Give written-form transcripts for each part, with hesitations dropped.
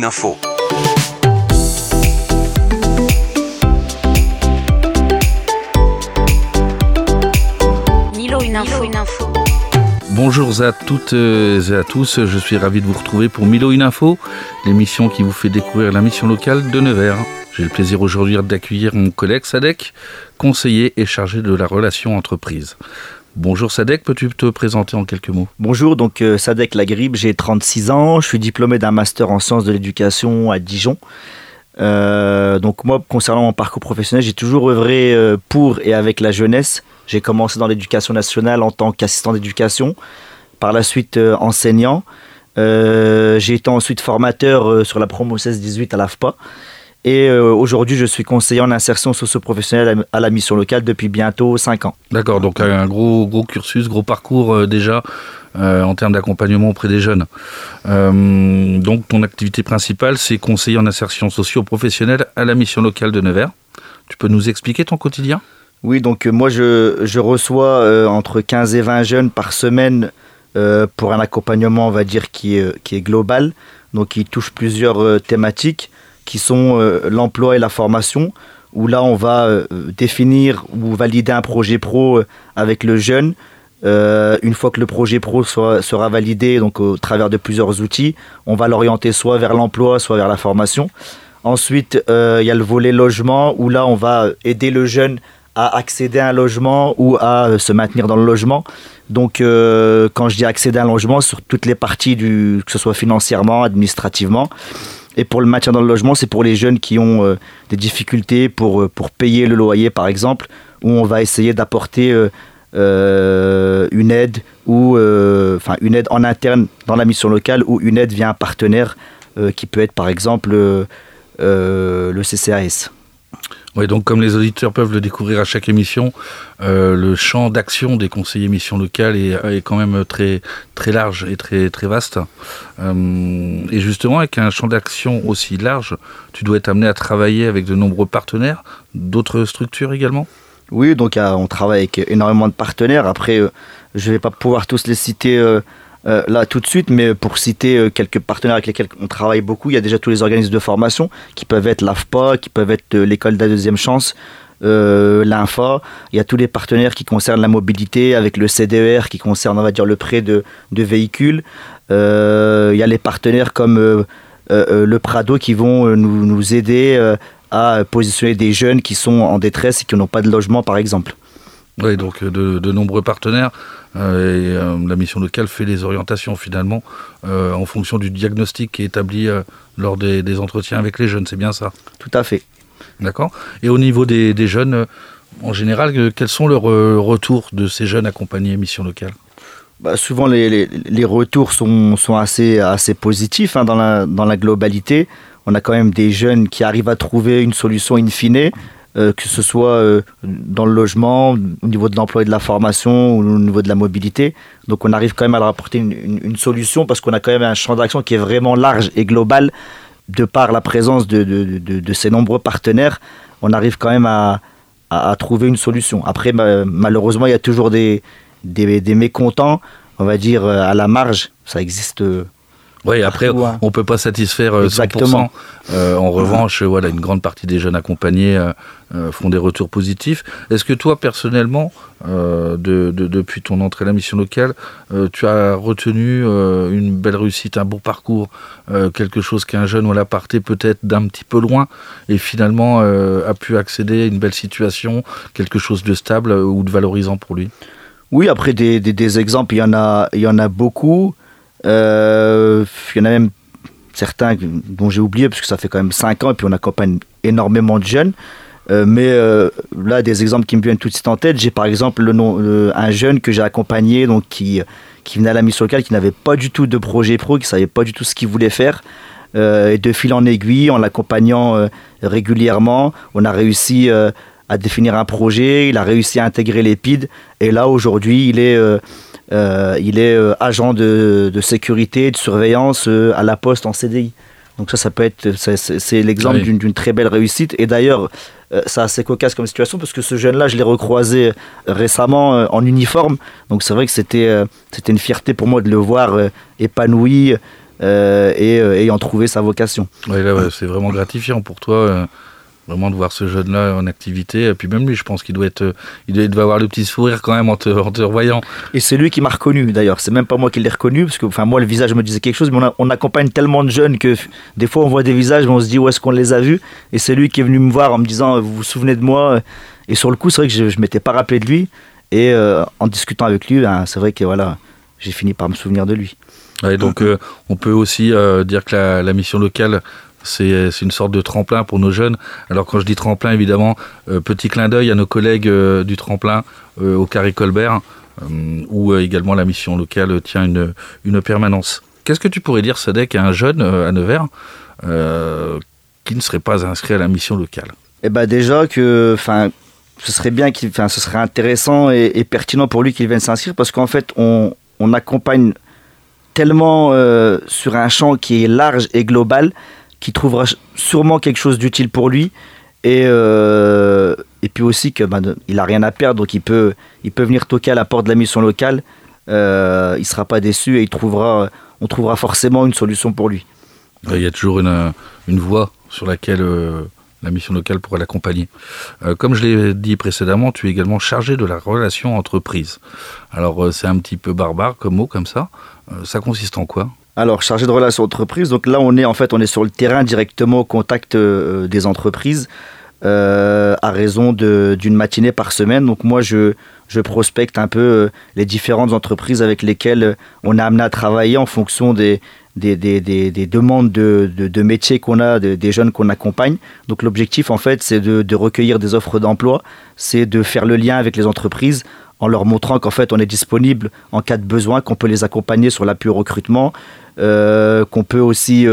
Info. Milo une info. Bonjour à toutes et à tous, je suis ravi de vous retrouver pour Milo une info, l'émission qui vous fait découvrir la mission locale de Nevers. J'ai le plaisir aujourd'hui d'accueillir mon collègue Sadek, conseiller et chargé de la relation entreprise. Bonjour Sadek, peux-tu te présenter en quelques mots ? Bonjour, donc Sadek Lagribe, j'ai 36 ans, je suis diplômé d'un master en sciences de l'éducation à Dijon. Donc moi, concernant mon parcours professionnel, j'ai toujours œuvré pour et avec la jeunesse. J'ai commencé dans l'éducation nationale en tant qu'assistant d'éducation, par la suite enseignant. J'ai été ensuite formateur sur la promo 16-18 à l'AFPA. Et aujourd'hui, je suis conseiller en insertion socio-professionnelle à la mission locale depuis bientôt 5 ans. D'accord, donc un gros cursus, gros parcours déjà en termes d'accompagnement auprès des jeunes. Donc ton activité principale, c'est conseiller en insertion socio-professionnelle à la mission locale de Nevers. Tu peux nous expliquer ton quotidien ? Oui, donc moi je reçois entre 15 et 20 jeunes par semaine pour un accompagnement, on va dire, qui est global, donc qui touche plusieurs thématiques, qui sont l'emploi et la formation, où là on va définir ou valider un projet pro avec le jeune. Une fois que le projet pro sera validé, donc au travers de plusieurs outils, on va l'orienter soit vers l'emploi, soit vers la formation. Ensuite, il y a le volet logement, où là on va aider le jeune à accéder à un logement ou à se maintenir dans le logement. Donc quand je dis accéder à un logement, sur toutes les parties, que ce soit financièrement, administrativement. Et pour le maintien dans le logement, c'est pour les jeunes qui ont des difficultés pour payer le loyer, par exemple, où on va essayer d'apporter une aide une aide en interne dans la mission locale, ou une aide via un partenaire qui peut être, par exemple, le CCAS. Oui, donc comme les auditeurs peuvent le découvrir à chaque émission, le champ d'action des conseillers mission locale est quand même très, très large et très, très vaste. Et justement, avec un champ d'action aussi large, tu dois être amené à travailler avec de nombreux partenaires, d'autres structures également ? Oui, donc on travaille avec énormément de partenaires. Après, je ne vais pas pouvoir tous les citer là tout de suite, mais pour citer quelques partenaires avec lesquels on travaille beaucoup, il y a déjà tous les organismes de formation qui peuvent être l'AFPA, qui peuvent être l'école de la deuxième chance, l'INFA. Il y a tous les partenaires qui concernent la mobilité, avec le CDER qui concerne, on va dire, le prêt de véhicules. Il y a les partenaires comme le Prado qui vont nous aider à positionner des jeunes qui sont en détresse et qui n'ont pas de logement, par exemple. Oui, donc de nombreux partenaires. La mission locale fait les orientations finalement en fonction du diagnostic qui est établi lors des entretiens avec les jeunes, c'est bien ça ? Tout à fait. D'accord. Et au niveau des jeunes, en général, quels sont leurs retours de ces jeunes accompagnés mission locale ? Souvent les retours sont assez positifs dans la globalité. On a quand même des jeunes qui arrivent à trouver une solution in fine, que ce soit dans le logement, au niveau de l'emploi et de la formation, ou au niveau de la mobilité. Donc on arrive quand même à leur apporter une solution, parce qu'on a quand même un champ d'action qui est vraiment large et global. De par la présence de ces nombreux partenaires, on arrive quand même à trouver une solution. Après, malheureusement, il y a toujours des mécontents, on va dire, à la marge. Ça existe. Oui, après, on ne peut pas satisfaire Exactement. 100%. En revanche, voilà, une grande partie des jeunes accompagnés font des retours positifs. Est-ce que toi, personnellement, depuis ton entrée à la mission locale, tu as retenu une belle réussite, un beau parcours, quelque chose qu'un jeune partait peut-être d'un petit peu loin et finalement a pu accéder à une belle situation, quelque chose de stable ou de valorisant pour lui ? Oui, après des exemples, il y en a beaucoup. Il y en a même certains dont j'ai oublié, parce que ça fait quand même 5 ans et puis on accompagne énormément de jeunes. Mais là, des exemples qui me viennent tout de suite en tête. J'ai par exemple un jeune que j'ai accompagné, donc qui venait à la mission locale, qui n'avait pas du tout de projet pro, qui ne savait pas du tout ce qu'il voulait faire. Et de fil en aiguille, en l'accompagnant régulièrement, on a réussi à définir un projet, il a réussi à intégrer l'EPID. Et là, aujourd'hui, il est agent de sécurité, de surveillance à la Poste en CDI. Donc ça peut être, c'est l'exemple d'une très belle réussite. Et d'ailleurs, c'est assez cocasse comme situation, parce que ce jeune-là, je l'ai recroisé récemment en uniforme. Donc c'est vrai que c'était une fierté pour moi de le voir épanoui, et ayant trouvé sa vocation. Ouais, là, ouais, c'est vraiment gratifiant pour toi, vraiment de voir ce jeune-là en activité. Et puis même lui, je pense qu'il il doit avoir le petit sourire quand même en te revoyant. Et c'est lui qui m'a reconnu d'ailleurs. C'est même pas moi qui l'ai reconnu, parce que moi le visage me disait quelque chose, mais on accompagne tellement de jeunes que des fois on voit des visages, mais on se dit où est-ce qu'on les a vus. Et c'est lui qui est venu me voir en me disant vous vous souvenez de moi. Et sur le coup, c'est vrai que je m'étais pas rappelé de lui. Et en discutant avec lui, c'est vrai que voilà, j'ai fini par me souvenir de lui. Ouais, donc on peut aussi dire que la mission locale, c'est une sorte de tremplin pour nos jeunes. Alors quand je dis tremplin, évidemment, petit clin d'œil à nos collègues du tremplin au Carré Colbert, où également la mission locale tient une permanence. Qu'est-ce que tu pourrais dire, Sadek, à un jeune à Nevers qui ne serait pas inscrit à la mission locale? Eh ben déjà que, ce serait bien, ce serait intéressant et pertinent pour lui qu'il vienne s'inscrire, parce qu'en fait, on accompagne tellement sur un champ qui est large et global, qui trouvera sûrement quelque chose d'utile pour lui, et puis aussi que il a rien à perdre, donc il peut venir toquer à la porte de la mission locale, il sera pas déçu et on trouvera forcément une solution pour lui. Il y a toujours une voie sur laquelle la mission locale pourrait l'accompagner. Comme je l'ai dit précédemment, tu es également chargé de la relation entreprise. Alors c'est un petit peu barbare comme mot, comme ça. Ça consiste en quoi ? Alors, chargé de relations entreprises, donc là on est sur le terrain directement au contact des entreprises à raison d'une matinée par semaine. Donc moi je prospecte un peu les différentes entreprises avec lesquelles on est amené à travailler en fonction des demandes de métiers qu'on a, des jeunes qu'on accompagne. Donc l'objectif en fait c'est de recueillir des offres d'emploi, c'est de faire le lien avec les entreprises en leur montrant qu'en fait on est disponible en cas de besoin, qu'on peut les accompagner sur l'appui au recrutement, qu'on peut aussi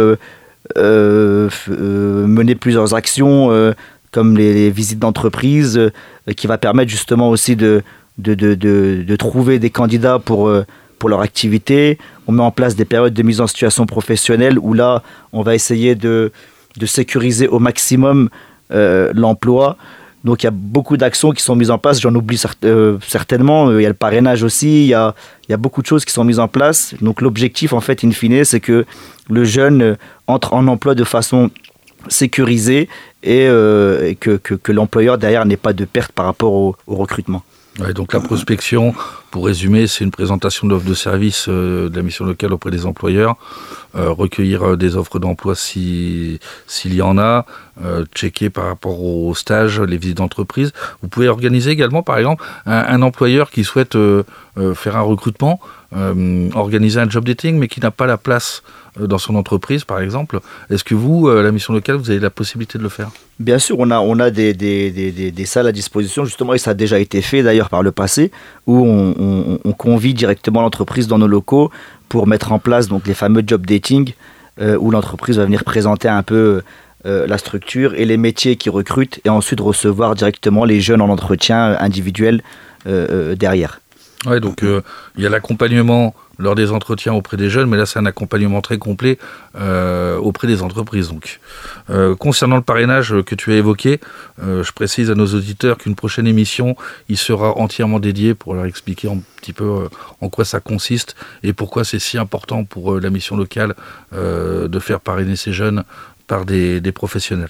mener plusieurs actions comme les visites d'entreprise qui va permettre justement aussi de trouver des candidats pour leur activité. On met en place des périodes de mise en situation professionnelle où là on va essayer de sécuriser au maximum l'emploi. Donc il y a beaucoup d'actions qui sont mises en place, j'en oublie certainement, il y a le parrainage aussi, il y a beaucoup de choses qui sont mises en place. Donc l'objectif en fait in fine c'est que le jeune entre en emploi de façon sécurisée et que l'employeur derrière n'ait pas de perte par rapport au recrutement. Ouais, donc la prospection, pour résumer, c'est une présentation d'offres de services de la mission locale auprès des employeurs, recueillir des offres d'emploi s'il y en a, checker par rapport aux stages, les visites d'entreprise. Vous pouvez organiser également, par exemple, un employeur qui souhaite faire un recrutement, organiser un job dating, mais qui n'a pas la place dans son entreprise, par exemple. Est-ce que vous, la mission locale, vous avez la possibilité de le faire ? Bien sûr, on a des salles à disposition, justement, et ça a déjà été fait d'ailleurs par le passé, où on convie directement l'entreprise dans nos locaux pour mettre en place donc, les fameux job dating, où l'entreprise va venir présenter un peu la structure et les métiers qu'ils recrutent, et ensuite recevoir directement les jeunes en entretien individuel derrière. Ouais, donc il y a l'accompagnement lors des entretiens auprès des jeunes, mais là c'est un accompagnement très complet auprès des entreprises. Donc, concernant le parrainage que tu as évoqué, je précise à nos auditeurs qu'une prochaine émission il sera entièrement dédiée pour leur expliquer un petit peu en quoi ça consiste et pourquoi c'est si important pour la mission locale de faire parrainer ces jeunes par des professionnels.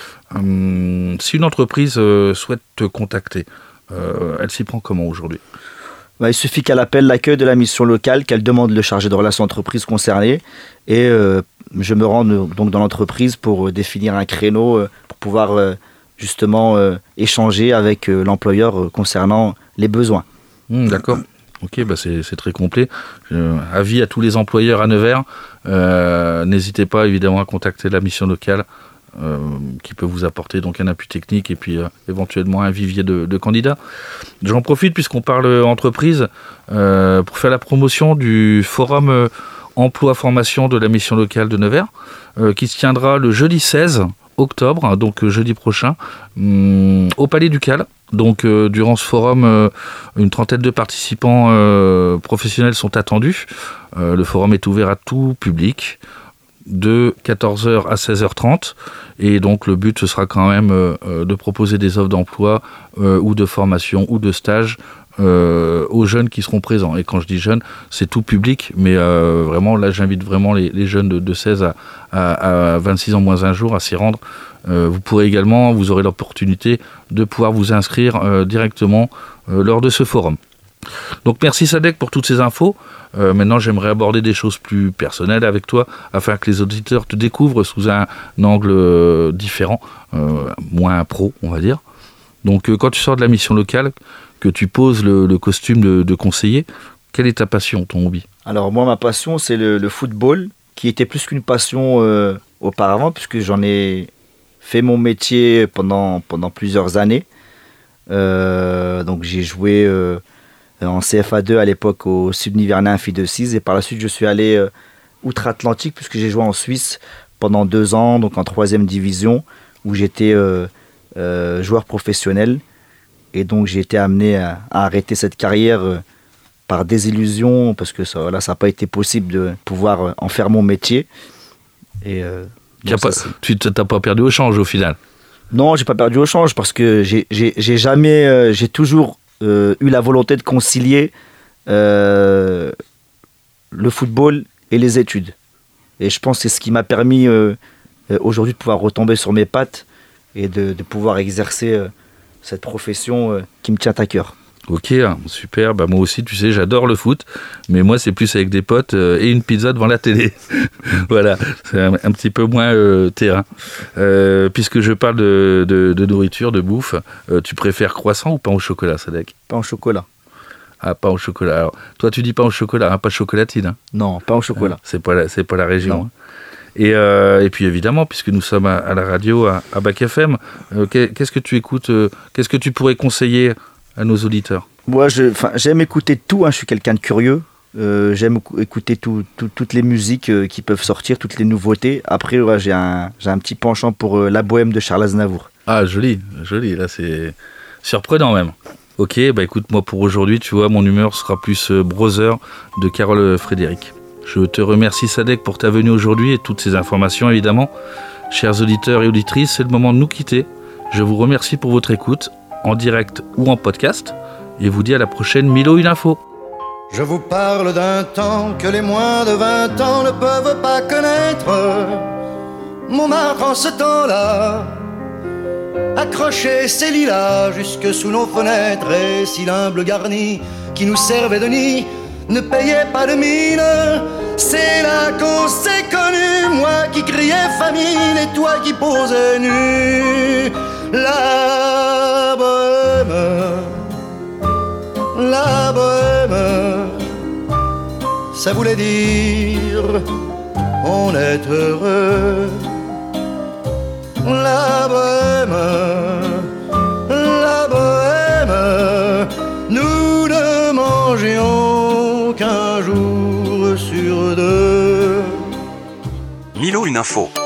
Si une entreprise souhaite te contacter, elle s'y prend comment aujourd'hui ? Il suffit qu'elle appelle l'accueil de la mission locale, qu'elle demande le chargé de relations entreprises concerné, et je me rends donc dans l'entreprise pour définir un créneau pour pouvoir justement échanger avec l'employeur concernant les besoins. D'accord. Ok, c'est très complet. Avis à tous les employeurs à Nevers, n'hésitez pas évidemment à contacter la mission locale qui peut vous apporter donc un appui technique et puis éventuellement un vivier de candidats. J'en profite puisqu'on parle entreprise pour faire la promotion du forum emploi-formation de la mission locale de Nevers qui se tiendra le jeudi 16 octobre, donc jeudi prochain, au Palais Ducal. Donc durant ce forum, une trentaine de participants professionnels sont attendus. Le forum est ouvert à tout public de 14h à 16h30 et donc le but ce sera quand même de proposer des offres d'emploi ou de formation ou de stage aux jeunes qui seront présents. Et quand je dis jeunes, c'est tout public, mais vraiment, là, j'invite vraiment les jeunes de 16 à 26 ans moins un jour à s'y rendre. Vous aurez l'opportunité de pouvoir vous inscrire directement lors de ce forum. Donc merci Sadek pour toutes ces infos. Maintenant, j'aimerais aborder des choses plus personnelles avec toi, afin que les auditeurs te découvrent sous un angle différent, moins pro, on va dire. Donc quand tu sors de la mission locale, que tu poses le costume de conseiller, quelle est ta passion, ton hobby ? Alors moi, ma passion, c'est le football, qui était plus qu'une passion auparavant, puisque j'en ai fait mon métier pendant plusieurs années. Donc j'ai joué en CFA2 à l'époque au Sud-Nivernais Amphi de Cise, et par la suite je suis allé outre-Atlantique, puisque j'ai joué en Suisse pendant 2 ans, donc en 3e division, où j'étais joueur professionnel. Et donc j'ai été amené à arrêter cette carrière par désillusion, parce que ça n'a pas été possible de pouvoir en faire mon métier. Et, tu t'as pas perdu au change au final ? Non, j'ai pas perdu au change, parce que j'ai toujours eu la volonté de concilier le football et les études. Et je pense que c'est ce qui m'a permis aujourd'hui de pouvoir retomber sur mes pattes et de pouvoir exercer cette profession qui me tient à cœur. Ok, super. Bah moi aussi, tu sais, j'adore le foot, mais moi, c'est plus avec des potes et une pizza devant la télé. Voilà, c'est un petit peu moins terrain. Puisque je parle de nourriture, de bouffe, tu préfères croissant ou pain au chocolat, Sadek ? Pain au chocolat. Ah, pain au chocolat. Alors, toi, tu dis pain au chocolat, hein, pas chocolatine. Hein ? Non, pain au chocolat. C'est pas la région. Hein. Et puis évidemment, puisque nous sommes à la radio, à Bac FM, qu'est-ce que tu écoutes qu'est-ce que tu pourrais conseiller à nos auditeurs ? Moi, j'aime écouter tout, hein, je suis quelqu'un de curieux. J'aime écouter toutes les musiques qui peuvent sortir, toutes les nouveautés. Après, j'ai un petit penchant pour la bohème de Charles Aznavour. Ah, joli, là c'est surprenant même. Ok, bah écoute, moi pour aujourd'hui, tu vois, mon humeur sera plus Brother de Carole Frédéric. Je te remercie Sadek pour ta venue aujourd'hui et toutes ces informations évidemment. Chers auditeurs et auditrices, c'est le moment de nous quitter. Je vous remercie pour votre écoute, en direct ou en podcast, et vous dis à la prochaine Milo une info. Je vous parle d'un temps que les moins de 20 ans ne peuvent pas connaître. Montmartre en ce temps-là accrochait ses lilas jusque sous nos fenêtres, et si l'humble garni qui nous servait de nid ne payait pas de mine. C'est là qu'on s'est connus, moi qui criais famine et toi qui posais nu. La bohème, ça voulait dire on est heureux. La bohème, nous ne mangions qu'un jour sur 2. Milo une info.